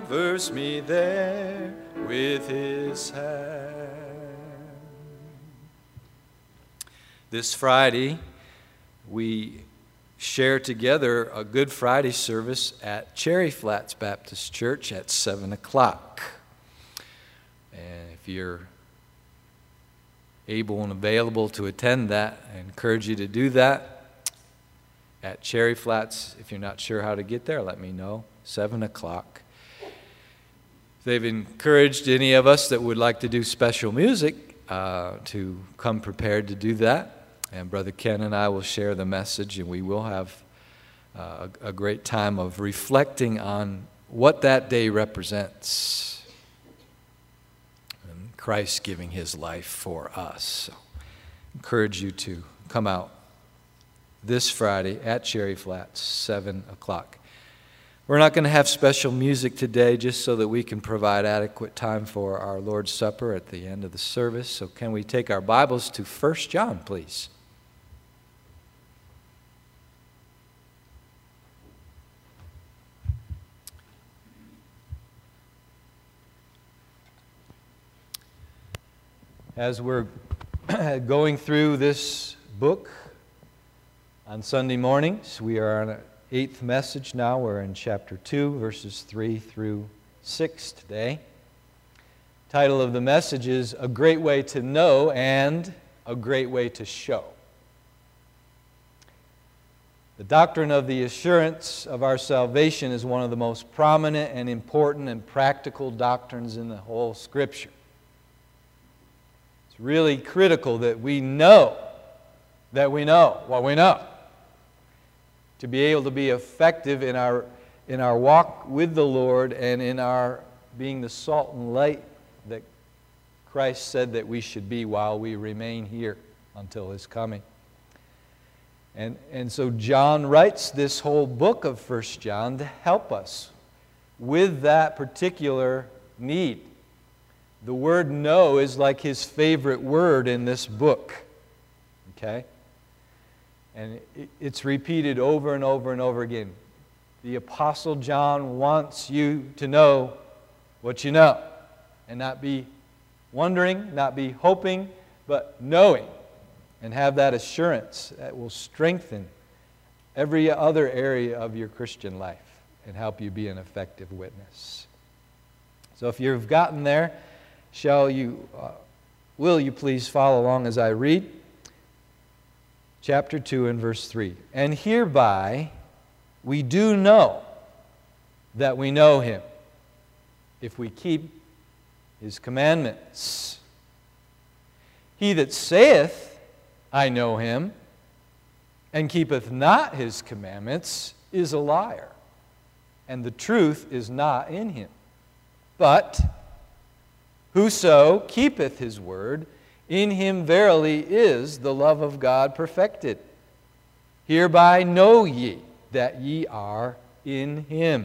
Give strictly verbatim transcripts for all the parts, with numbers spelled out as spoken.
covers me there with his hand. This Friday, we share together a Good Friday service at Cherry Flats Baptist Church at seven o'clock. And if you're able and available to attend that, I encourage you to do that at Cherry Flats. If you're not sure how to get there, let me know. seven o'clock. They've encouraged any of us that would like to do special music uh, to come prepared to do that. And Brother Ken and I will share the message, and we will have uh, a, a great time of reflecting on what that day represents. And Christ giving his life for us. So I encourage you to come out this Friday at Cherry Flats, seven o'clock. We're not going to have special music today just so that we can provide adequate time for our Lord's Supper at the end of the service. So can we take our Bibles to First John, please? As we're going through this book on Sunday mornings, we are on our eighth message now. We're in chapter two, verses three through six today. Title of the message is A Great Way to Know and a Great Way to Show. The doctrine of the assurance of our salvation is one of the most prominent and important and practical doctrines in the whole Scripture. It's really critical that we know that we know what we know, to be able to be effective in our in our walk with the Lord and in our being the salt and light that Christ said that we should be while we remain here until his coming. And, and so John writes this whole book of First John to help us with that particular need. The word know is like his favorite word in this book. Okay? And it's repeated over and over and over again. The Apostle John wants you to know what you know. And not be wondering, not be hoping, but knowing. And have that assurance that will strengthen every other area of your Christian life and help you be an effective witness. So if you've gotten there, shall you, uh, will you please follow along as I read? Chapter two and verse three. And hereby we do know that we know him, if we keep his commandments. He that saith, I know him, and keepeth not his commandments, is a liar, and the truth is not in him. But whoso keepeth his word, in him verily is the love of God perfected. Hereby know ye that ye are in him.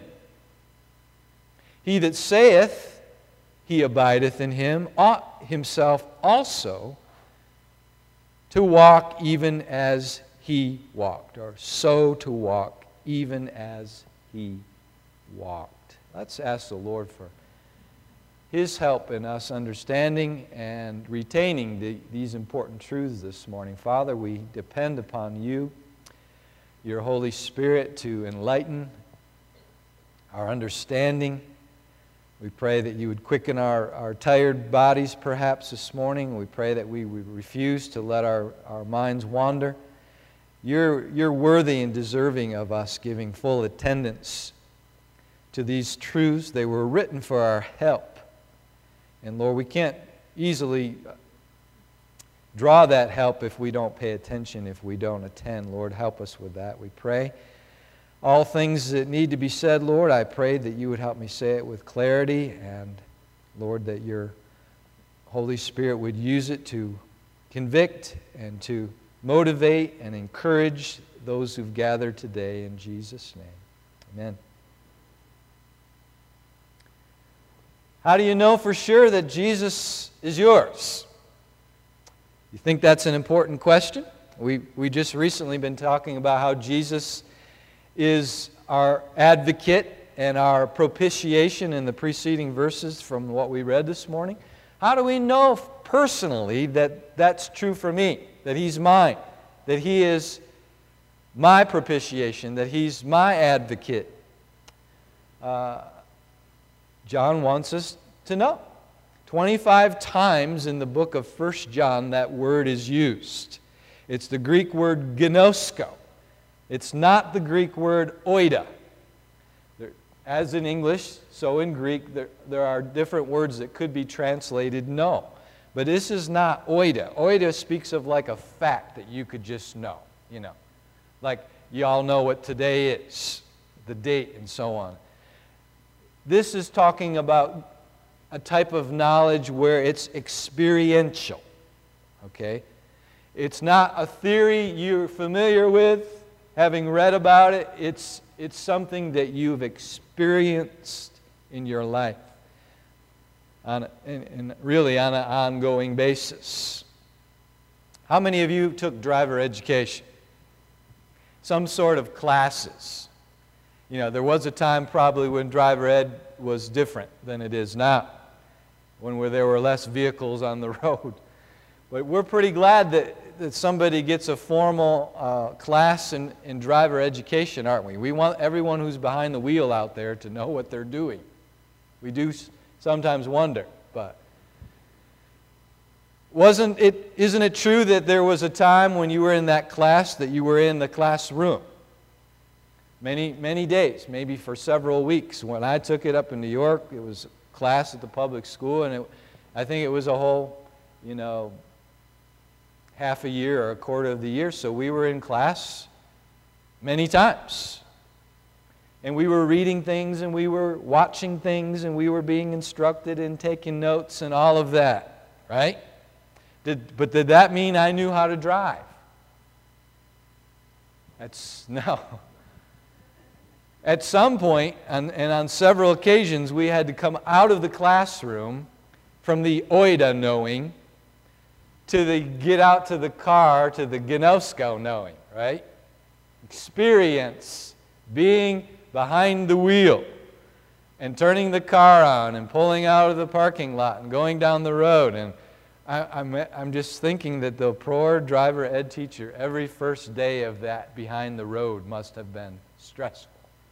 He that saith he abideth in him ought himself also to walk even as he walked, or so to walk even as he walked. Let's ask the Lord for his help in us understanding and retaining the, these important truths this morning. Father, we depend upon you, your Holy Spirit, to enlighten our understanding. We pray that you would quicken our, our tired bodies perhaps this morning. We pray that we would refuse to let our, our minds wander. You're, you're worthy and deserving of us giving full attendance to these truths. They were written for our help. And Lord, we can't easily draw that help if we don't pay attention, if we don't attend. Lord, help us with that, we pray. All things that need to be said, Lord, I pray that you would help me say it with clarity, and Lord, that your Holy Spirit would use it to convict and to motivate and encourage those who've gathered today in Jesus' name. Amen. How do you know for sure that Jesus is yours? You think that's an important question? We we just recently been talking about how Jesus is our advocate and our propitiation in the preceding verses from what we read this morning? How do we know personally that that's true for me, that He's mine, that He is my propitiation, that He's my advocate? Uh, John wants us to know. twenty-five times in the book of First John that word is used. It's the Greek word gnosko. It's not the Greek word oida. There, as in English, so in Greek, there, there are different words that could be translated know. But this is not oida. Oida speaks of like a fact that you could just know, you know. Like you all know what today is, the date and so on. This is talking about a type of knowledge where it's experiential, okay? It's not a theory you're familiar with, having read about it. It's, it's something that you've experienced in your life, on, and, and really on an ongoing basis. How many of you took driver education? Some sort of classes. You know, there was a time probably when driver ed was different than it is now, when there were less vehicles on the road. But we're pretty glad that, that somebody gets a formal uh, class in, in driver education, aren't we? We want everyone who's behind the wheel out there to know what they're doing. We do sometimes wonder, but wasn't it, isn't it true that there was a time when you were in that class that you were in the classroom? Many, many days, maybe for several weeks. When I took it up in New York, it was a class at the public school, and it, I think it was a whole, you know, half a year or a quarter of the year. So we were in class many times. And we were reading things, and we were watching things, and we were being instructed and taking notes and all of that, right? Did, but did that mean I knew how to drive? That's, no. At some point, and, and on several occasions, we had to come out of the classroom from the oida knowing to the get out to the car to the gnosko knowing, right? Experience being behind the wheel and turning the car on and pulling out of the parking lot and going down the road. And I, I'm, I'm just thinking that the poor driver ed teacher, every first day of that behind the road must have been stressful.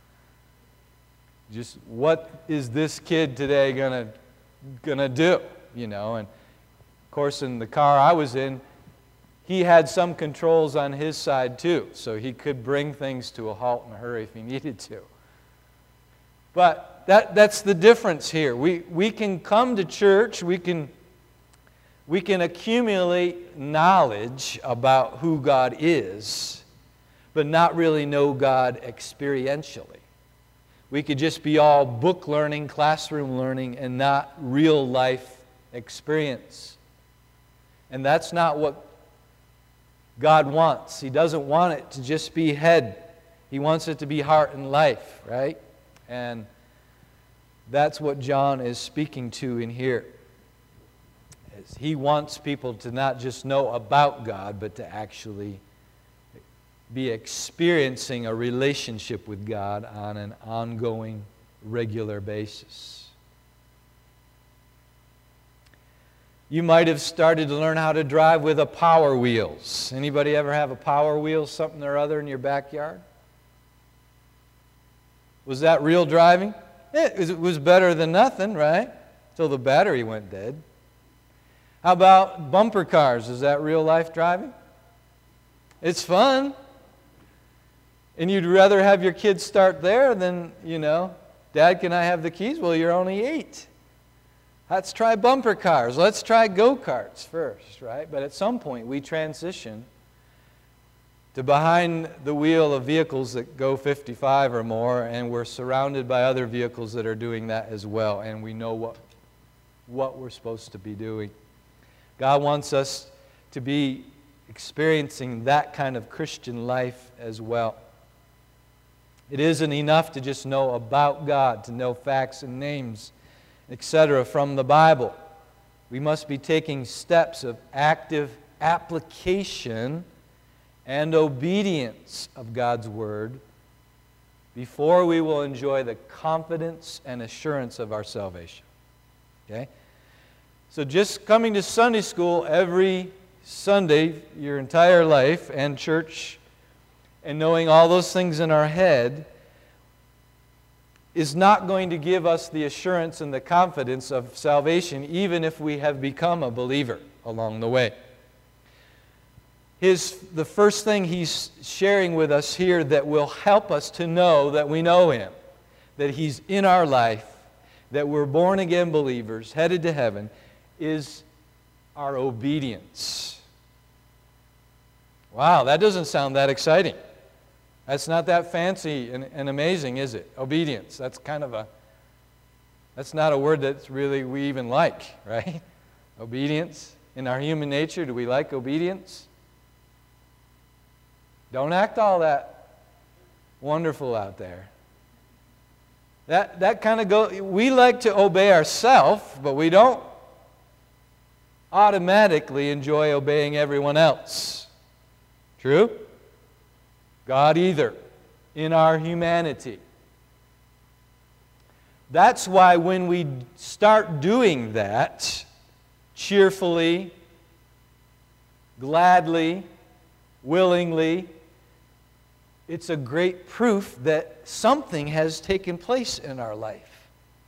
Just what is this kid today gonna gonna do, you know? And of course, in the car I was in, he had some controls on his side too, so he could bring things to a halt in a hurry if he needed to. But that that's the difference here. We we can come to church, we can we can accumulate knowledge about who God is, but not really know God experientially. We could just be all book learning, classroom learning, and not real life experience. And that's not what God wants. He doesn't want it to just be head. He wants it to be heart and life, right? And that's what John is speaking to in here. He wants people to not just know about God, but to actually be experiencing a relationship with God on an ongoing, regular basis. You might have started to learn how to drive with a Power Wheels. Anybody ever have a Power Wheel, something or other in your backyard? Was that real driving? It was better than nothing, right? Till the battery went dead. How about bumper cars? Is that real life driving? It's fun. And you'd rather have your kids start there than, you know, Dad, can I have the keys? Well, you're only eight. Let's try bumper cars. Let's try go-karts first, right? But at some point, we transition to behind the wheel of vehicles that go fifty-five or more, and we're surrounded by other vehicles that are doing that as well, and we know what, what we're supposed to be doing. God wants us to be experiencing that kind of Christian life as well. It isn't enough to just know about God, to know facts and names, et cetera from the Bible. We must be taking steps of active application and obedience of God's Word before we will enjoy the confidence and assurance of our salvation. Okay? So just coming to Sunday school every Sunday, your entire life, and church, and knowing all those things in our head is not going to give us the assurance and the confidence of salvation, even if we have become a believer along the way. His, the first thing he's sharing with us here that will help us to know that we know Him, that He's in our life, that we're born-again believers, headed to heaven, is our obedience. Wow, that doesn't sound that exciting. That's not that fancy and, and amazing, is it? Obedience. That's kind of a, that's not a word that's really we even like, right? Obedience. In our human nature, do we like obedience? Don't act all that wonderful out there. That, that kind of go. We like to obey ourselves, but we don't automatically enjoy obeying everyone else. True? God either, in our humanity. That's why when we start doing that, cheerfully, gladly, willingly, it's a great proof that something has taken place in our life.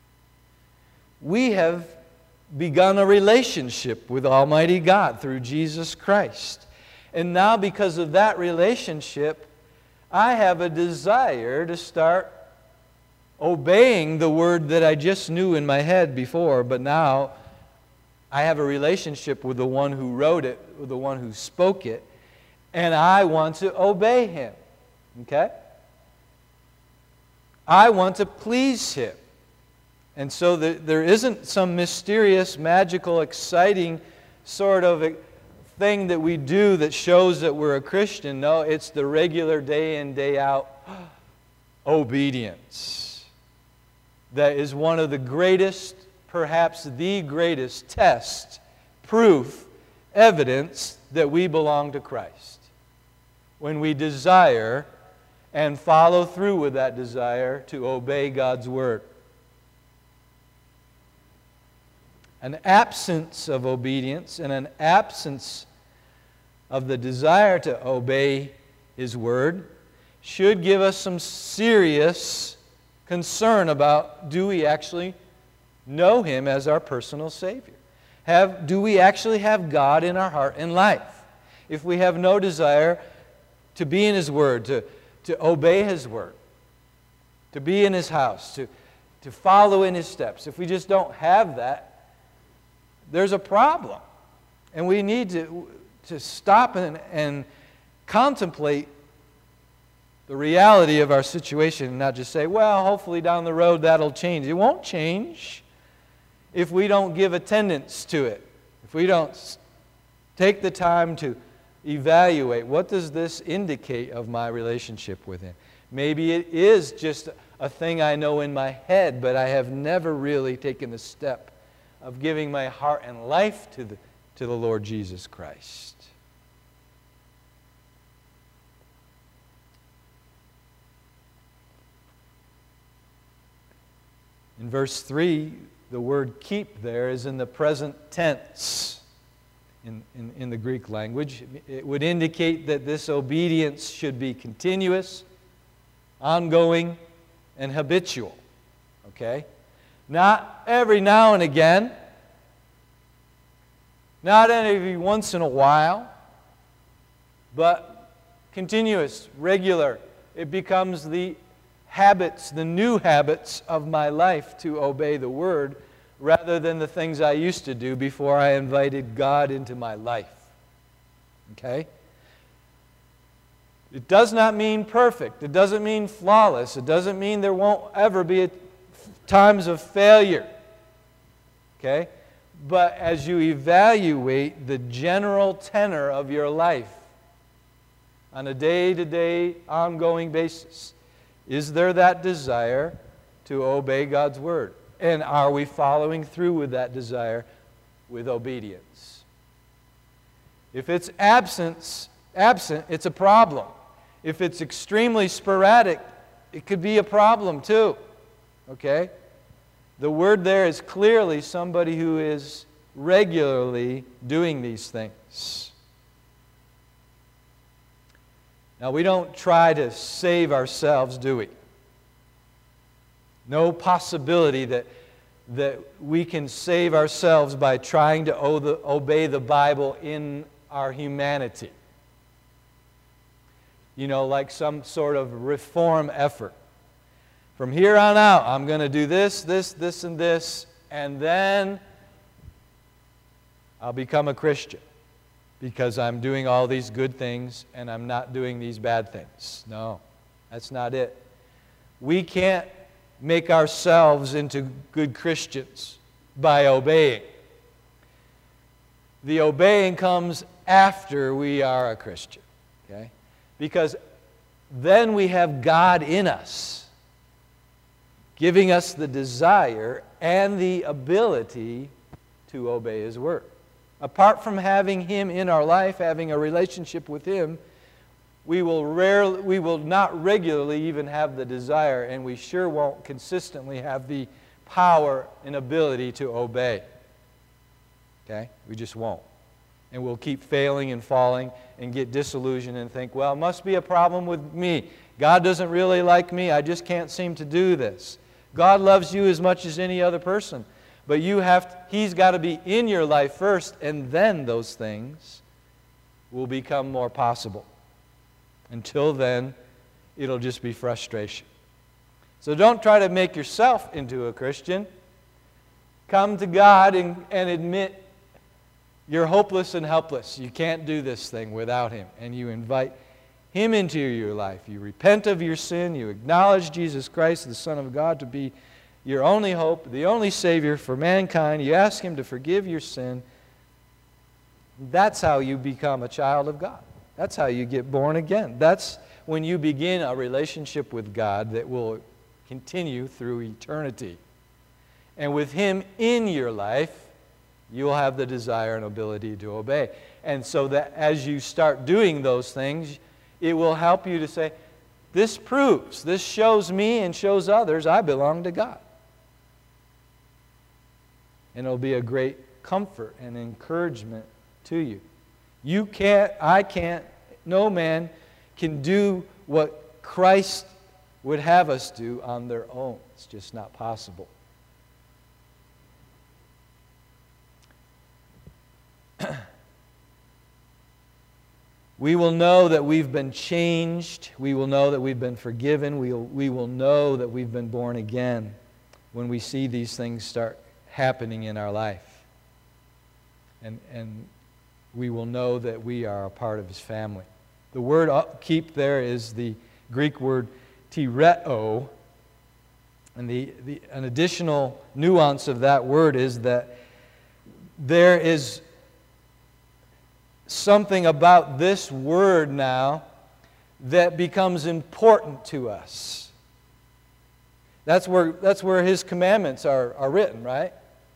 We have begun a relationship with Almighty God through Jesus Christ. And now because of that relationship, I have a desire to start obeying the word that I just knew in my head before, but now I have a relationship with the one who wrote it, with the one who spoke it, and I want to obey Him. Okay? I want to please Him. And so the, there isn't some mysterious, magical, exciting sort of thing that we do that shows that we're a Christian. No, it's the regular day in, day out obedience. That is one of the greatest, perhaps the greatest test, proof, evidence that we belong to Christ. When we desire and follow through with that desire to obey God's Word. An absence of obedience and an absence of the desire to obey His Word should give us some serious concern about, do we actually know Him as our personal Savior? Have, do we actually have God in our heart and life? If we have no desire to be in His Word, to, to obey His Word, to be in His house, to, to follow in His steps, if we just don't have that, there's a problem. And we need to, to stop and, and contemplate the reality of our situation and not just say, well, hopefully down the road that'll change. It won't change if we don't give attendance to it. If we don't take the time to evaluate, what does this indicate of my relationship with Him? Maybe it is just a thing I know in my head, but I have never really taken the step of giving my heart and life to the, to the Lord Jesus Christ. In verse three, the word keep there is in the present tense in, in, in the Greek language. It would indicate that this obedience should be continuous, ongoing, and habitual. Okay? Not every now and again, not every once in a while, but continuous, regular. It becomes the habits, the new habits of my life to obey the Word rather than the things I used to do before I invited God into my life. Okay? It does not mean perfect. It doesn't mean flawless. It doesn't mean there won't ever be times of failure. Okay? But as you evaluate the general tenor of your life on a day-to-day, ongoing basis, is there that desire to obey God's Word? And are we following through with that desire with obedience? If it's absence, absent, it's a problem. If it's extremely sporadic, it could be a problem too. Okay? The word there is clearly somebody who is regularly doing these things. Now, we don't try to save ourselves, do we? No possibility that, that we can save ourselves by trying to obey the Bible in our humanity. You know, like some sort of reform effort. From here on out, I'm going to do this, this, this, and this, and then I'll become a Christian because I'm doing all these good things and I'm not doing these bad things. No, that's not it. We can't make ourselves into good Christians by obeying. The obeying comes after we are a Christian, okay? Because then we have God in us, giving us the desire and the ability to obey His Word. Apart from having Him in our life, having a relationship with Him, we will rarely, we will not regularly even have the desire, and we sure won't consistently have the power and ability to obey. Okay? We just won't. And we'll keep failing and falling and get disillusioned and think, well, it must be a problem with me. God doesn't really like me. I just can't seem to do this. God loves you as much as any other person. But you have to, He's got to be in your life first, and then those things will become more possible. Until then, it'll just be frustration. So don't try to make yourself into a Christian. Come to God and, and admit you're hopeless and helpless. You can't do this thing without Him. And you invite Him into your life. You repent of your sin. You acknowledge Jesus Christ, the Son of God, to be your only hope, the only Savior for mankind. You ask Him to forgive your sin. That's how you become a child of God. That's how you get born again. That's when you begin a relationship with God that will continue through eternity. And with Him in your life, you will have the desire and ability to obey. And so that as you start doing those things, it will help you to say, this proves, this shows me and shows others I belong to God. And it'll be a great comfort and encouragement to you. You can't, I can't, no man can do what Christ would have us do on their own. It's just not possible. We will know that we've been changed. We will know that we've been forgiven. We will, we will know that we've been born again when we see these things start happening in our life. And, and we will know that we are a part of His family. The word keep there is the Greek word tireo. And the, the, an additional nuance of that word is that there is something about this word now that becomes important to us. That's where, that's where His commandments are, are written, right?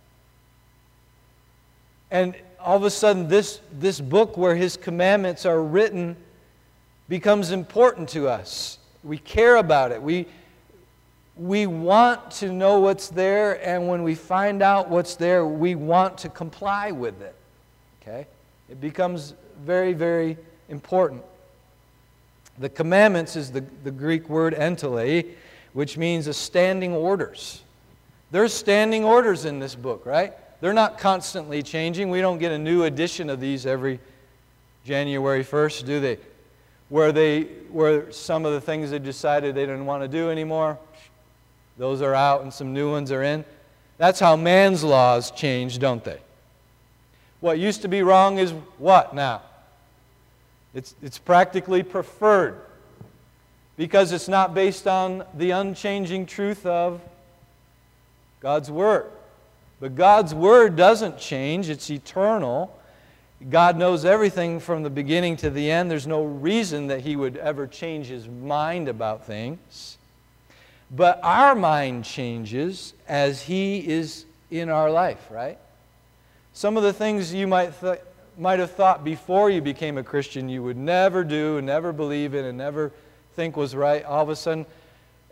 And all of a sudden, this, this book where His commandments are written becomes important to us. We care about it. We, we want to know what's there, and when we find out what's there, we want to comply with it. Okay? It becomes very, very important. The commandments is the, the Greek word entele, which means a standing orders. There's standing orders in this book, right? They're not constantly changing. We don't get a new edition of these every January first, do they? Where they, where some of the things they decided they didn't want to do anymore, those are out and some new ones are in. That's how man's laws change, don't they? What used to be wrong is what now? It's, it's practically preferred because it's not based on the unchanging truth of God's Word. But God's Word doesn't change. It's eternal. God knows everything from the beginning to the end. There's no reason that He would ever change His mind about things. But our mind changes as He is in our life, right? Some of the things you might, th- might have thought before you became a Christian you would never do and never believe in and never think was right, all of a sudden,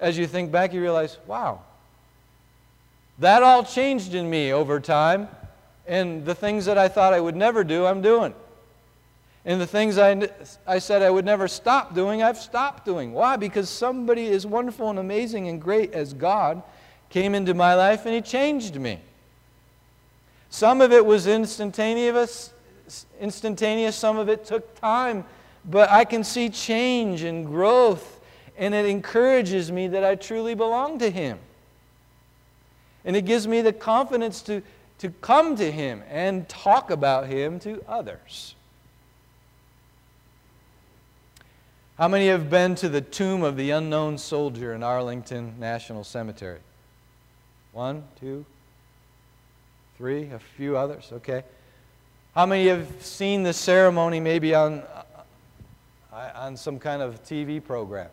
as you think back, you realize, wow, that all changed in me over time, and the things that I thought I would never do, I'm doing. And the things I, I said I would never stop doing, I've stopped doing. Why? Because somebody as wonderful and amazing and great as God came into my life and He changed me. Some of it was instantaneous, instantaneous, some of it took time, but I can see change and growth, and it encourages me that I truly belong to Him. And it gives me the confidence to, to come to Him and talk about Him to others. How many have been to the tomb of the unknown soldier in Arlington National Cemetery? One, two, three, a few others, okay. How many have seen the ceremony maybe on, on some kind of T V program?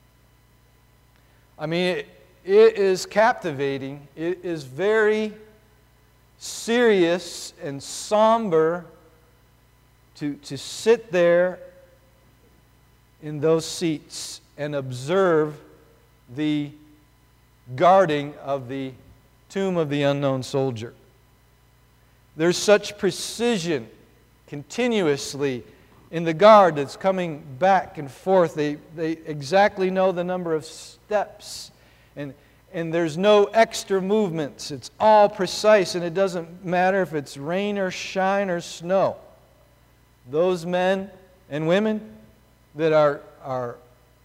I mean, it, it is captivating. It is very serious and somber to, to sit there in those seats and observe the guarding of the tomb of the unknown soldier. There's such precision continuously in the guard that's coming back and forth. They, they exactly know the number of steps, and, and there's no extra movements. It's all precise, and it doesn't matter if it's rain or shine or snow. Those men and women that are, are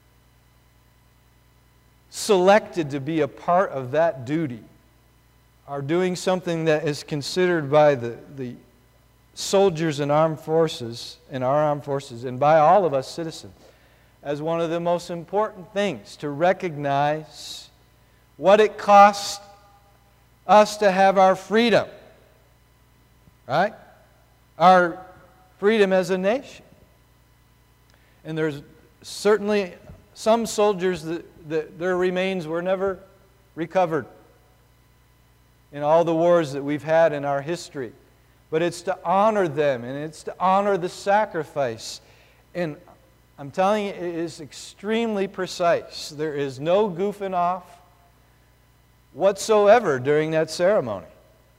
selected to be a part of that duty are doing something that is considered by the, the soldiers in armed forces, in our armed forces, and by all of us citizens, as one of the most important things to recognize what it costs us to have our freedom, right? Our freedom as a nation. And there's certainly some soldiers that, that their remains were never recovered in all the wars that we've had in our history. But it's to honor them, and it's to honor the sacrifice. And I'm telling you, it is extremely precise. There is no goofing off whatsoever during that ceremony.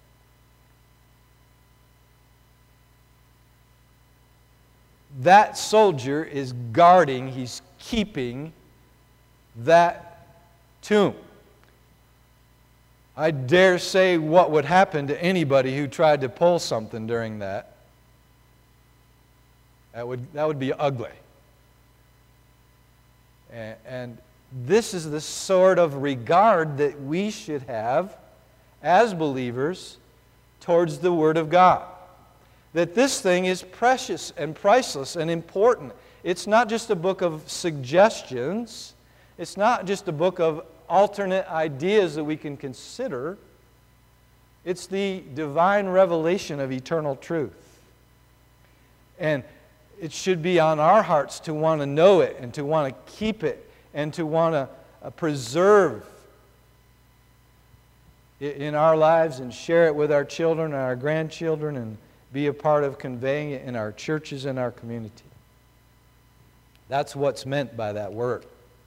That soldier is guarding, he's keeping that tomb. I dare say what would happen to anybody who tried to pull something during that. That would, that would be ugly. And, and this is the sort of regard that we should have as believers towards the Word of God. That this thing is precious and priceless and important. It's not just a book of suggestions. It's not just a book of alternate ideas that we can consider. It's the divine revelation of eternal truth. And it should be on our hearts to want to know it and to want to keep it and to want to uh, preserve it in our lives and share it with our children and our grandchildren and be a part of conveying it in our churches and our community. That's what's meant by that word.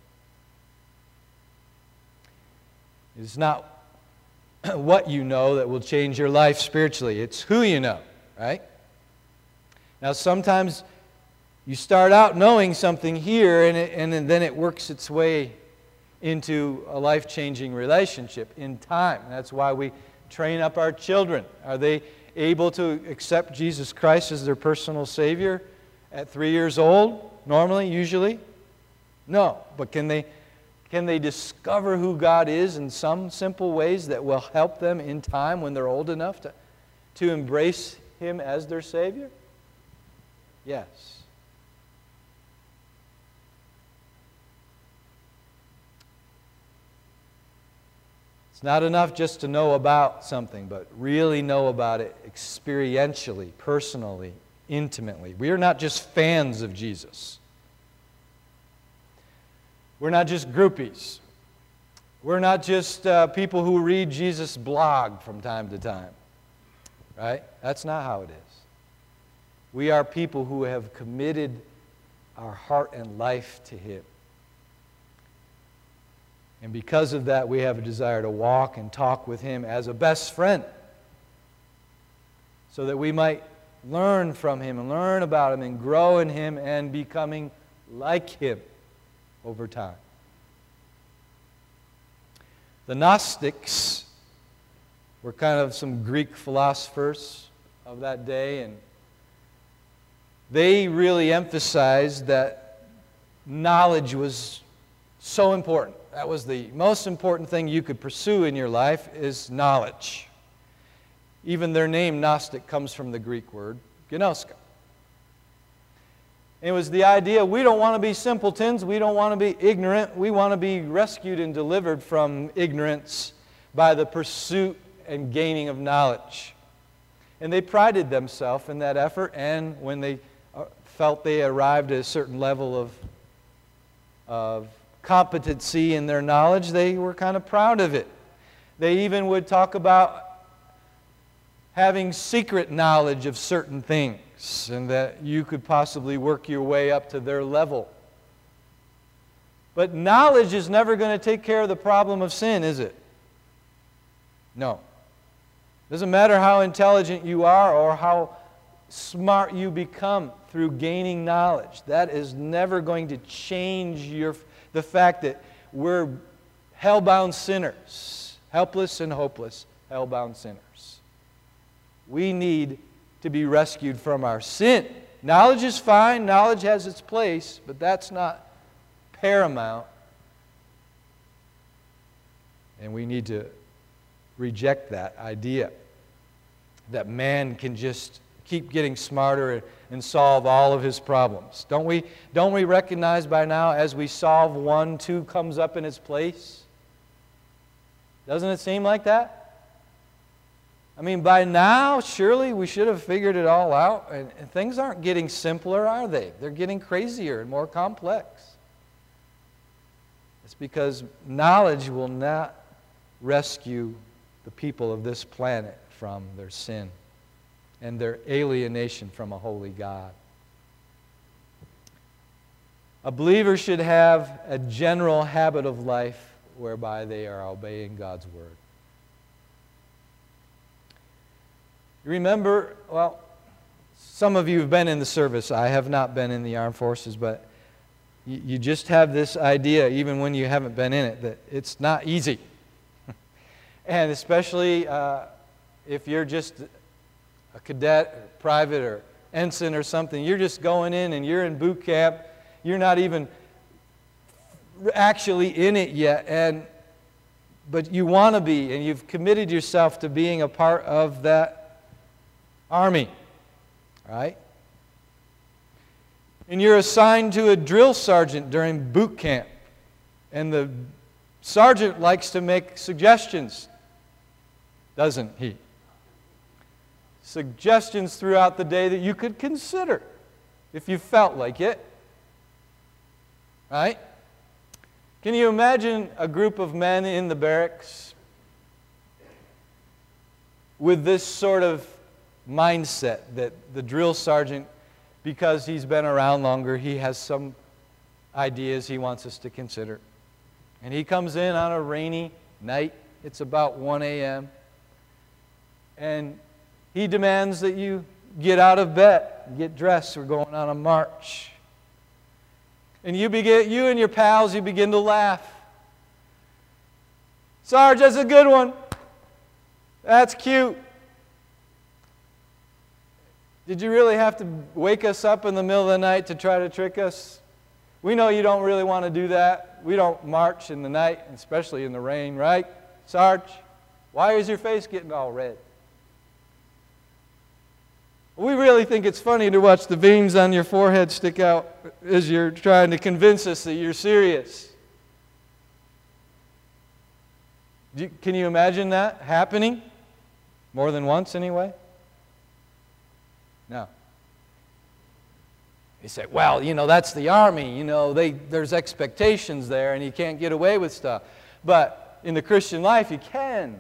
It's not what you know that will change your life spiritually. It's who you know, right? Now, sometimes you start out knowing something here, and, it, and then it works its way into a life-changing relationship in time. That's why we train up our children. Are they able to accept Jesus Christ as their personal Savior at three years old, normally, usually? No. But can they, can they discover who God is in some simple ways that will help them in time when they're old enough to, to embrace Him as their Savior? Yes. It's not enough just to know about something, but really know about it experientially, personally, intimately. We are not just fans of Jesus. We're not just groupies. We're not just uh, people who read Jesus' blog from time to time. Right? That's not how it is. We are people who have committed our heart and life to Him. And because of that, we have a desire to walk and talk with Him as a best friend, so that we might learn from Him and learn about Him and grow in Him and becoming like Him over time. The Gnostics were kind of some Greek philosophers of that day, and they really emphasized that knowledge was so important. That was the most important thing you could pursue in your life, is knowledge. Even their name, Gnostic, comes from the Greek word gnosko. It was the idea, we don't want to be simpletons, we don't want to be ignorant, we want to be rescued and delivered from ignorance by the pursuit and gaining of knowledge. And they prided themselves in that effort, and when they felt they arrived at a certain level of, of competency in their knowledge, they were kind of proud of it. They even would talk about having secret knowledge of certain things, and that you could possibly work your way up to their level. But knowledge is never going to take care of the problem of sin, is it? No. Doesn't matter how intelligent you are or how smart you become through gaining knowledge. That is never going to change your, the fact that we're hell-bound sinners, helpless and hopeless, hell-bound sinners. We need to be rescued from our sin. Knowledge is fine, knowledge has its place, but that's not paramount. And we need to reject that idea that man can just keep getting smarter and solve all of his problems. Don't we, don't we recognize by now, as we solve one, two comes up in its place? Doesn't it seem like that? I mean, by now, surely we should have figured it all out. And, and things aren't getting simpler, are they? They're getting crazier and more complex. It's because knowledge will not rescue the people of this planet from their sin and their alienation from a holy God. A believer should have a general habit of life whereby they are obeying God's word. You remember, well, some of you have been in the service. I have not been in the armed forces, but you, you just have this idea, even when you haven't been in it, that it's not easy. And especially uh, if you're just a cadet, or private, or ensign or something, you're just going in and you're in boot camp. You're not even actually in it yet, and but you want to be, and you've committed yourself to being a part of that army, right? And you're assigned to a drill sergeant during boot camp, and the sergeant likes to make suggestions, doesn't he? Suggestions throughout the day that you could consider if you felt like it, right? Can you imagine a group of men in the barracks with this sort of mindset that the drill sergeant, because he's been around longer, he has some ideas he wants us to consider. And he comes in on a rainy night, it's about one a m, and he demands that you get out of bed, get dressed, we're going on a march. And you begin, you and your pals, you begin to laugh. Sarge, that's a good one. That's cute. Did you really have to wake us up in the middle of the night to try to trick us? We know you don't really want to do that. We don't march in the night, especially in the rain, right, Sarge? Why is your face getting all red? We really think it's funny to watch the veins on your forehead stick out as you're trying to convince us that you're serious. Can you imagine that happening? More than once, anyway? No. You say, well, you know, that's the Army. You know, they, there's expectations there, and you can't get away with stuff. But in the Christian life, you can.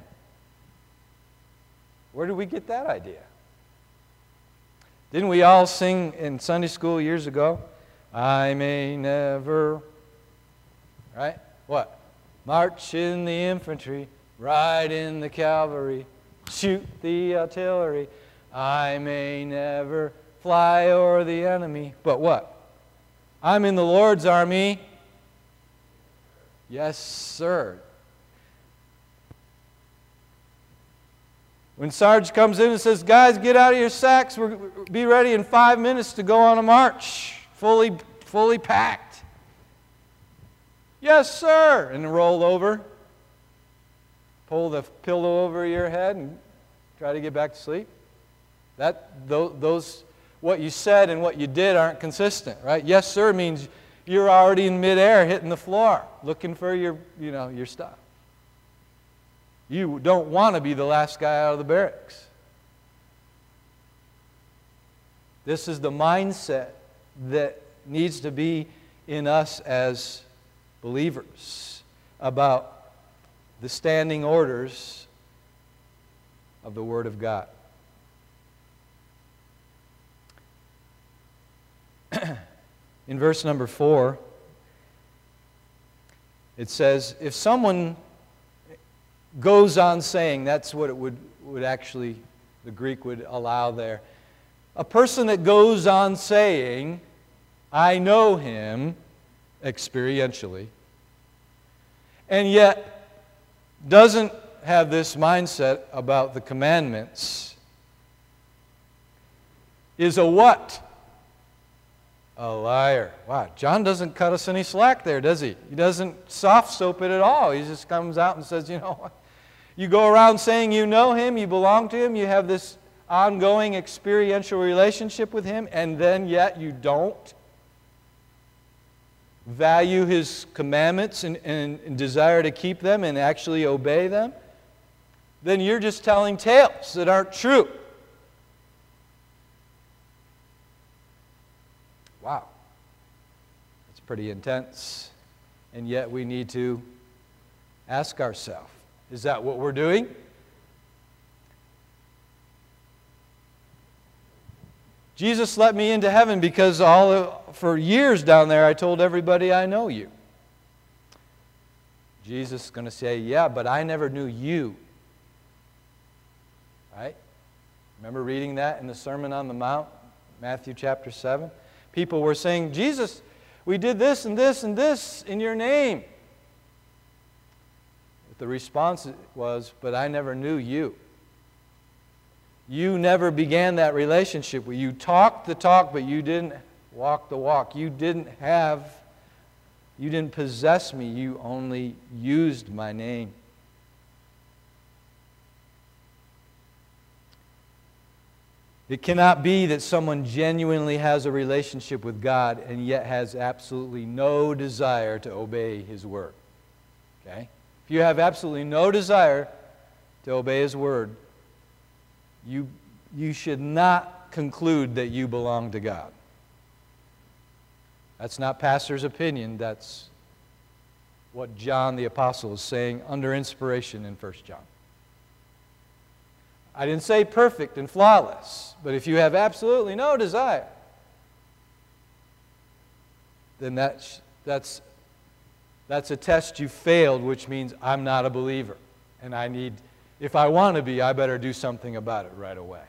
Where did we get that idea? Didn't we all sing in Sunday school years ago? I may never, right? What? March in the infantry, ride in the cavalry, shoot the artillery. I may never fly o'er the enemy. But what? I'm in the Lord's army. Yes, sir. When Sarge comes in and says, guys, get out of your sacks. We'll be ready in five minutes to go on a march. Fully, fully packed. Yes, sir. And roll over. Pull the pillow over your head and try to get back to sleep. That, those, what you said and what you did aren't consistent, right? Yes, sir means you're already in midair hitting the floor looking for your, you know, your stuff. You don't want to be the last guy out of the barracks. This is the mindset that needs to be in us as believers about the standing orders of the Word of God. In verse number four, it says, if someone goes on saying, that's what it would, would actually, the Greek would allow there. A person that goes on saying, I know him experientially, and yet doesn't have this mindset about the commandments, is a what? A liar. Wow, John doesn't cut us any slack there, does he? He doesn't soft soap it at all. He just comes out and says, you know what? You go around saying you know him, you belong to him, you have this ongoing experiential relationship with him, and then yet you don't value his commandments and, and, and desire to keep them and actually obey them, then you're just telling tales that aren't true. Wow. That's pretty intense. And yet we need to ask ourselves, is that what we're doing? Jesus let me into heaven because all of, for years down there I told everybody I know you. Jesus is going to say, yeah, but I never knew you. Right? Remember reading that in the Sermon on the Mount, Matthew chapter seven? People were saying, Jesus, we did this and this and this in your name. But the response was, but I never knew you. You never began that relationship. You talked the talk, but you didn't walk the walk. You didn't have, you didn't possess me. You only used my name. It cannot be that someone genuinely has a relationship with God and yet has absolutely no desire to obey His Word. Okay? If you have absolutely no desire to obey His Word, you, you should not conclude that you belong to God. That's not pastor's opinion. That's what John the Apostle is saying under inspiration in First John. I didn't say perfect and flawless, but if you have absolutely no desire, then that's, that's, that's a test you failed, which means I'm not a believer. And I need, if I want to be, I better do something about it right away.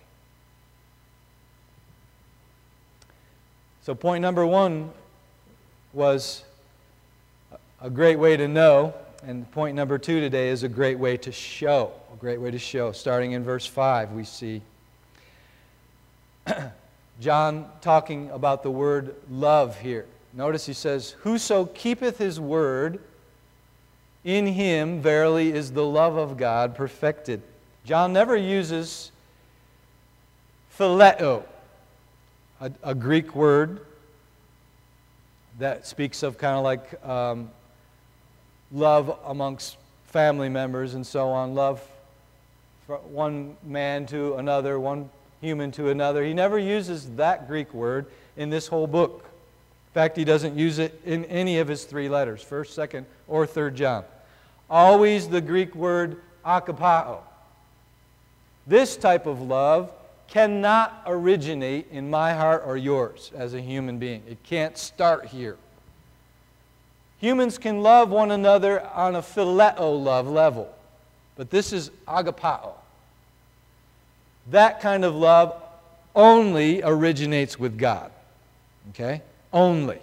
So point number one was a great way to know, and point number two today is a great way to show. A great way to show. Starting in verse five, we see John talking about the word love here. Notice he says, whoso keepeth his word, in him verily is the love of God perfected. John never uses phileo, a, a Greek word that speaks of kind of like um, love amongst family members and so on, love from one man to another, one human to another. He never uses that Greek word in this whole book. In fact, he doesn't use it in any of his three letters, first, second, or third John. Always the Greek word agapao. This type of love cannot originate in my heart or yours as a human being. It can't start here. Humans can love one another on a phileo love level, but this is agapao. That kind of love only originates with God. Okay? Only.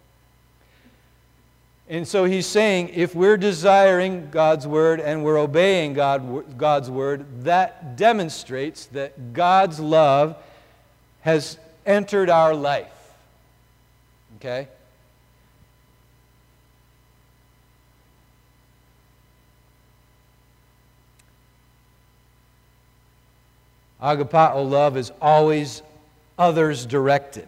And so he's saying if we're desiring God's Word and we're obeying God, God's Word, that demonstrates that God's love has entered our life. Okay? Agapao love is always others-directed,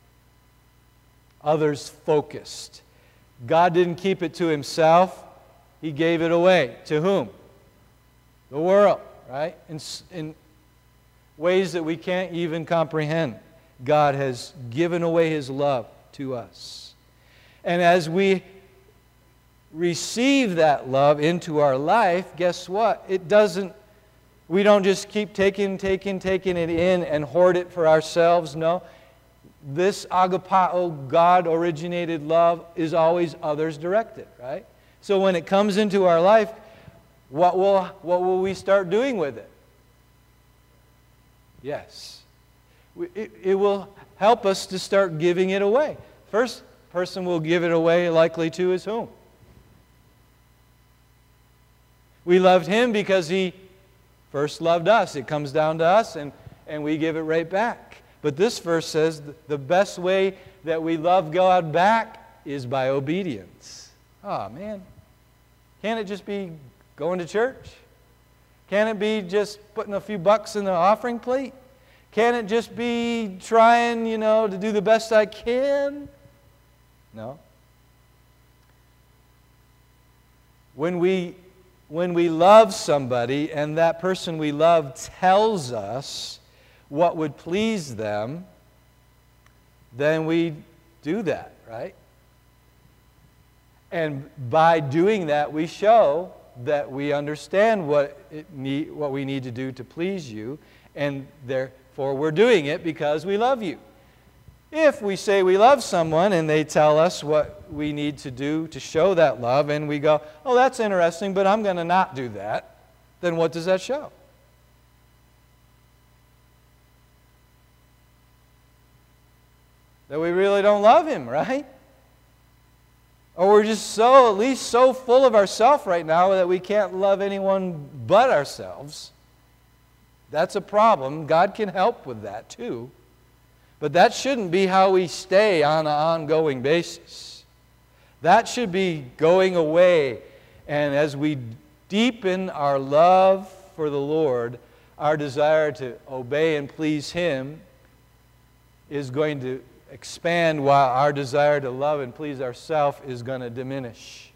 others-focused. God didn't keep it to Himself. He gave it away. To whom? The world, right? In, in ways that we can't even comprehend. God has given away His love to us. And as we receive that love into our life, guess what? It doesn't We don't just keep taking, taking, taking it in and hoard it for ourselves. No. This agapao, God-originated love, is always others-directed, right? So when it comes into our life, what will, what will we start doing with it? Yes. It, it will help us to start giving it away. First person we'll give it away likely to is whom? We loved Him because He first loved us. It comes down to us, and, and we give it right back. But this verse says the best way that we love God back is by obedience. Oh, man. Can't it just be going to church? Can't it be just putting a few bucks in the offering plate? Can't it just be trying, you know, to do the best I can? No. When we When we love somebody and that person we love tells us what would please them, then we do that, right? And by doing that, we show that we understand what it need, what we need to do to please you, and therefore we're doing it because we love you. If we say we love someone and they tell us what we need to do to show that love, and we go, oh, that's interesting, but I'm going to not do that, then what does that show? That we really don't love Him, right? Or we're just so, at least so full of ourselves right now that we can't love anyone but ourselves. That's a problem. God can help with that too. But that shouldn't be how we stay on an ongoing basis. That should be going away. And as we deepen our love for the Lord, our desire to obey and please Him is going to expand, while our desire to love and please ourselves is going to diminish.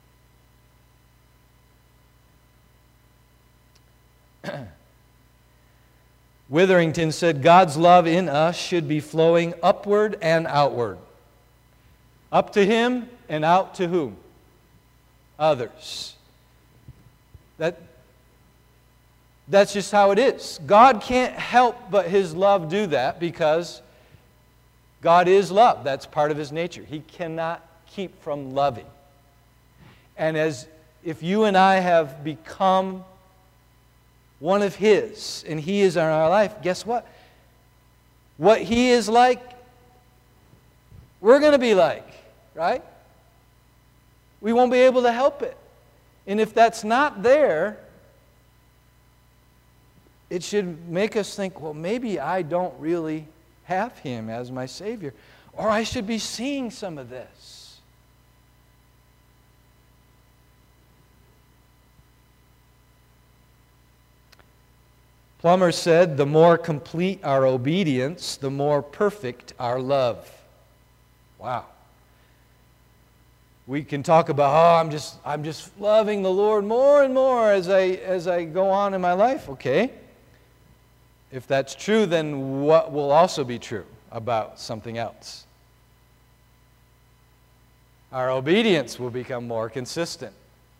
Witherington said, God's love in us should be flowing upward and outward. Up to Him and out to whom? Others. That, that's just how it is. God can't help but His love do that because God is love. That's part of His nature. He cannot keep from loving. And as if you and I have become one of His, and He is in our life, guess what? What He is like, we're going to be like, right? We won't be able to help it. And if that's not there, it should make us think, well, maybe I don't really have Him as my Savior, or I should be seeing some of this. Plummer said, the more complete our obedience, the more perfect our love. Wow. We can talk about, oh, I'm just, I'm just loving the Lord more and more as I, as I go on in my life. Okay. If that's true, then what will also be true about something else? Our obedience will become more consistent.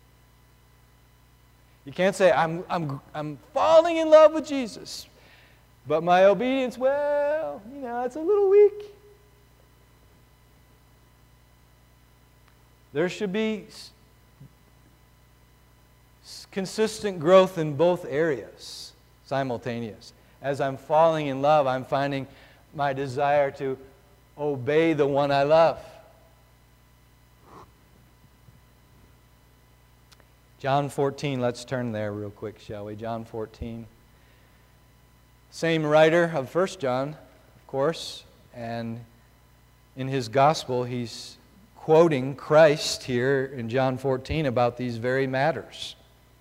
You can't say, I'm, I'm, I'm falling in love with Jesus, but my obedience, well, you know, it's a little weak. There should be consistent growth in both areas, simultaneous. As I'm falling in love, I'm finding my desire to obey the one I love. John fourteen, let's turn there real quick, shall we? John fourteen. Same writer of First John, of course, and in his gospel, he's quoting Christ here in John fourteen about these very matters.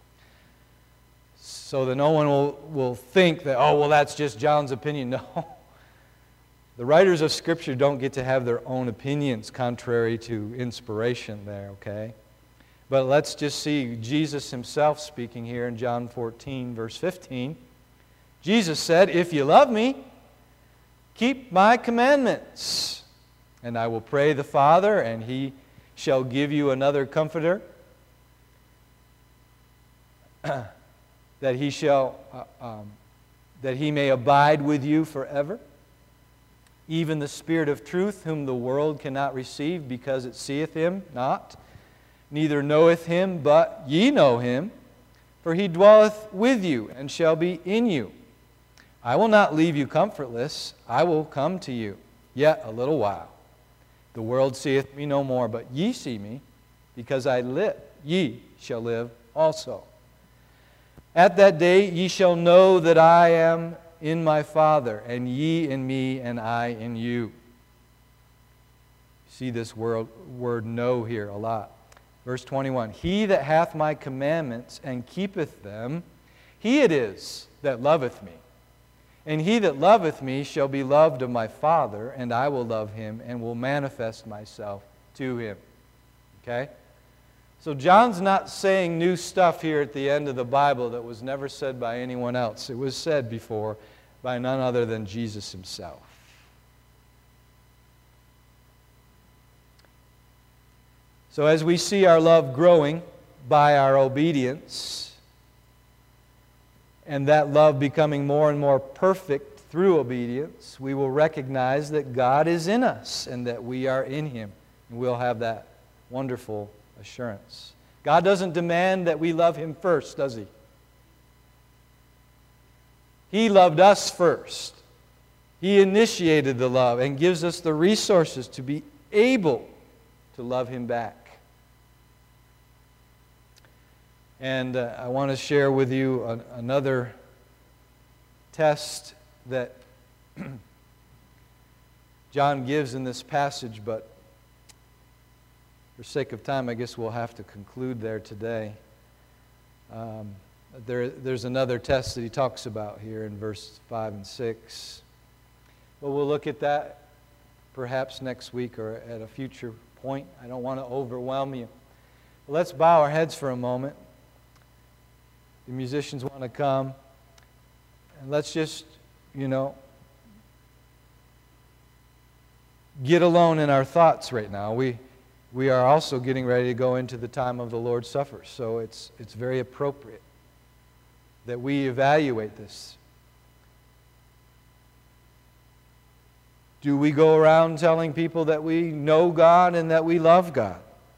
So that no one will, will think that, oh, well, that's just John's opinion. No. The writers of Scripture don't get to have their own opinions contrary to inspiration there, okay? But let's just see Jesus himself speaking here in John fourteen, verse fifteen. Jesus said, "If you love me, keep my commandments. And I will pray the Father, and He shall give you another Comforter, that He shall, uh, um, that He may abide with you forever. Even the Spirit of truth, whom the world cannot receive, because it seeth Him not, neither knoweth Him, but ye know Him, for He dwelleth with you, and shall be in you. I will not leave you comfortless. I will come to you yet a little while. The world seeth me no more, but ye see me, because I live. Ye shall live also. At that day ye shall know that I am in my Father, and ye in me, and I in you." See this word, word know here a lot. Verse twenty-one, "He that hath my commandments and keepeth them, he it is that loveth me. And he that loveth me shall be loved of my Father, and I will love him and will manifest myself to him." Okay? So John's not saying new stuff here at the end of the Bible that was never said by anyone else. It was said before by none other than Jesus himself. So as we see our love growing by our obedience, and that love becoming more and more perfect through obedience, we will recognize that God is in us and that we are in Him. And we'll have that wonderful assurance. God doesn't demand that we love Him first, does He? He loved us first. He initiated the love and gives us the resources to be able to love Him back. And uh, I want to share with you an, another test that John gives in this passage, but for sake of time, I guess we'll have to conclude there today. Um, there, there's another test that he talks about here in verse five and six. But we'll look at that perhaps next week or at a future point. I don't want to overwhelm you. But let's bow our heads for a moment. The musicians want to come. And let's just, you know, get alone in our thoughts right now. We we are also getting ready to go into the time of the Lord's Supper. So it's it's very appropriate that we evaluate this. Do we go around telling people that we know God and that we love God?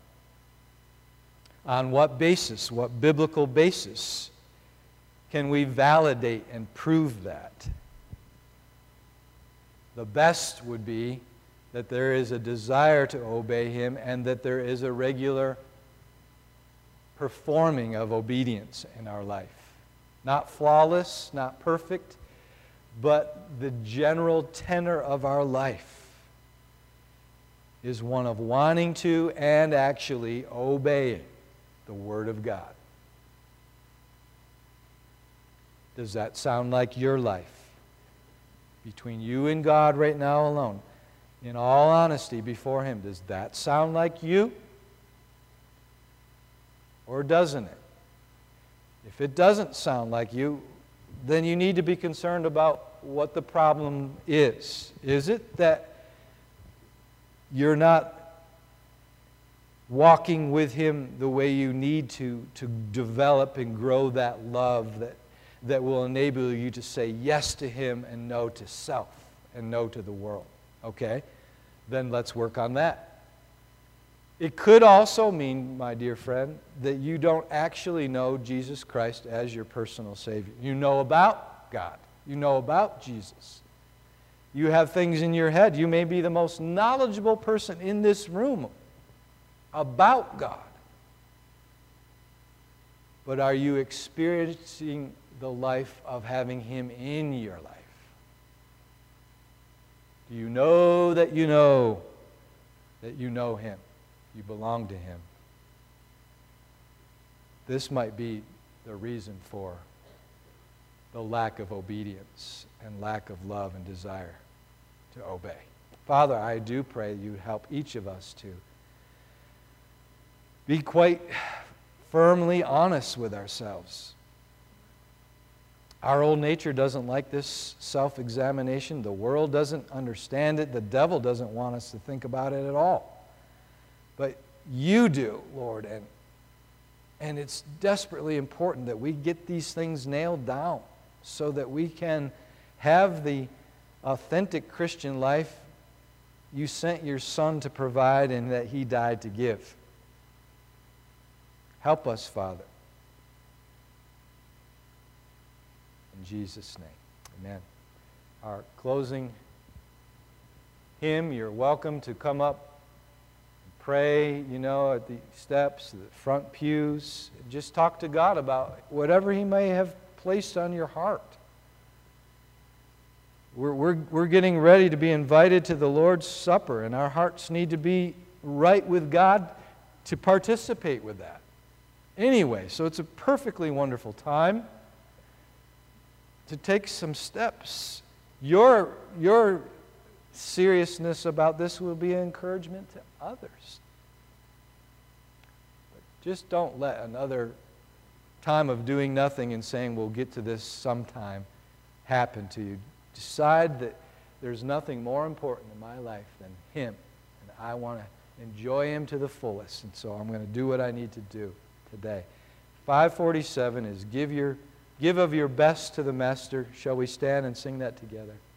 On what basis, what biblical basis can we validate and prove that? The best would be that there is a desire to obey Him and that there is a regular performing of obedience in our life. Not flawless, not perfect, but the general tenor of our life is one of wanting to and actually obeying the Word of God. Does that sound like your life? Between you and God right now alone, in all honesty before Him, does that sound like you? Or doesn't it? If it doesn't sound like you, then you need to be concerned about what the problem is. Is it that you're not walking with Him the way you need to to develop and grow that love that, that will enable you to say yes to Him and no to self and no to the world? Okay? Then let's work on that. It could also mean, my dear friend, that you don't actually know Jesus Christ as your personal Savior. You know about God. You know about Jesus. You have things in your head. You may be the most knowledgeable person in this room about God. But are you experiencing the life of having Him in your life? Do you know that you know that you know Him? You belong to Him. This might be the reason for the lack of obedience and lack of love and desire to obey. Father, I do pray you help each of us to be quite firmly honest with ourselves. Our old nature doesn't like this self-examination. The world doesn't understand it. The devil doesn't want us to think about it at all. But you do, Lord, and, and it's desperately important that we get these things nailed down so that we can have the authentic Christian life you sent your Son to provide and that He died to give. Help us, Father. In Jesus' name, amen. Our closing hymn, you're welcome to come up pray, you know, at the steps, the front pews. Just talk to God about whatever He may have placed on your heart. We're, we're, we're getting ready to be invited to the Lord's Supper, and our hearts need to be right with God to participate with that. Anyway, so it's a perfectly wonderful time to take some steps. Your, your seriousness about this will be an encouragement to others. But just don't let another time of doing nothing and saying we'll get to this sometime happen to you. Decide that there's nothing more important in my life than Him, and I want to enjoy Him to the fullest, and so I'm going to do what I need to do today. five forty-seven is give your give of your best to the Master. Shall we stand and sing that together?